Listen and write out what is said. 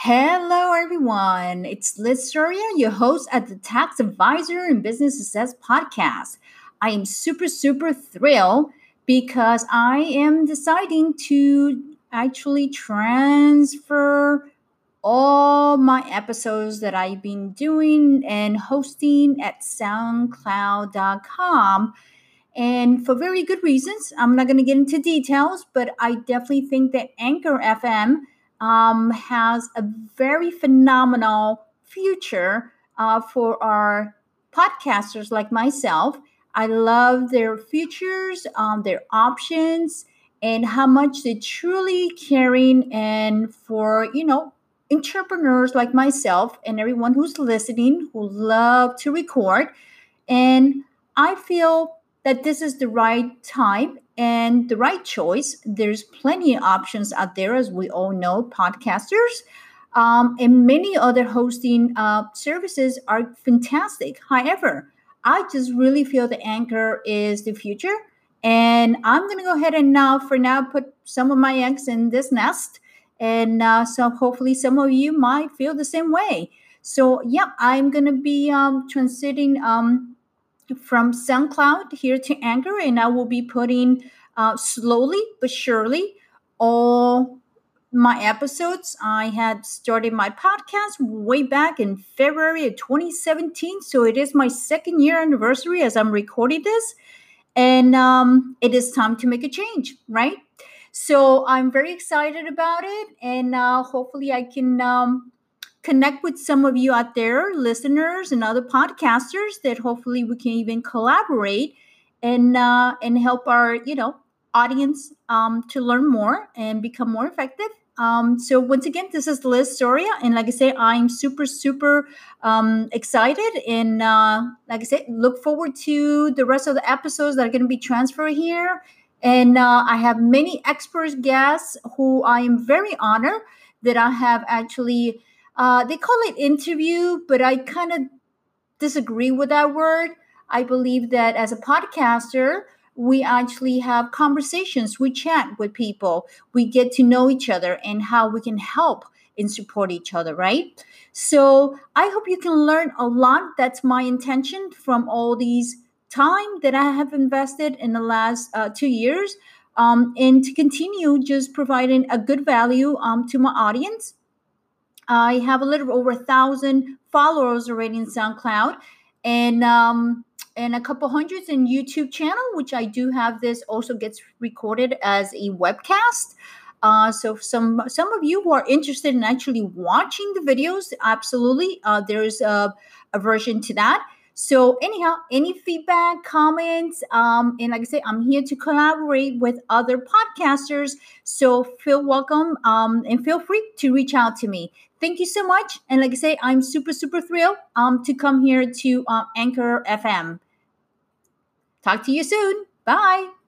Hello, everyone. It's Liz Soria, your host at the Tax Advisor and Business Success Podcast. I am super thrilled because I am deciding to actually transfer all my episodes that I've been doing and hosting at SoundCloud.com. And for very good reasons. I'm not going to get into details, but I definitely think that Anchor FM has a very phenomenal future for our podcasters like myself. I love their futures, their options, and how much they're truly caring. And for, entrepreneurs like myself and everyone who's listening who love to record. And I feel that this is the right time and the right choice. There's plenty of options out there, as we all know, podcasters. And many other hosting services are fantastic. However, I just really feel the Anchor is the future. And I'm going to go ahead and for now, put some of my eggs in this nest. And so hopefully some of you might feel the same way. So, yeah, I'm going to be transiting from SoundCloud here to Anchor, and I will be putting slowly but surely all my episodes. I had started my podcast way back in February of 2017, so it is my second year anniversary as I'm recording this, and it is time to make a change, right? So I'm very excited about it, and hopefully I can connect with some of you out there, listeners and other podcasters, that hopefully we can even collaborate and help our audience to learn more and become more effective. So once again, this is Liz Soria, and like I say, I'm super excited, and like I said, look forward to the rest of the episodes that are going to be transferred here. And I have many expert guests who I am very honored that I have actually they call it interview, but I kind of disagree with that word. I believe that as a podcaster, we actually have conversations, we chat with people, we get to know each other and how we can help and support each other, right? So I hope you can learn a lot. That's my intention from all these time that I have invested in the last 2 years, and to continue just providing a good value to my audience. I have a little over 1,000 followers already in SoundCloud, and a couple hundreds in YouTube channel, which I do have. This also gets recorded as a webcast. So some of you who are interested in actually watching the videos, absolutely, there's a version to that. So anyhow, any feedback, comments, and like I say, I'm here to collaborate with other podcasters. So feel welcome, and feel free to reach out to me. Thank you so much. And like I say, I'm super thrilled to come here to Anchor FM. Talk to you soon. Bye.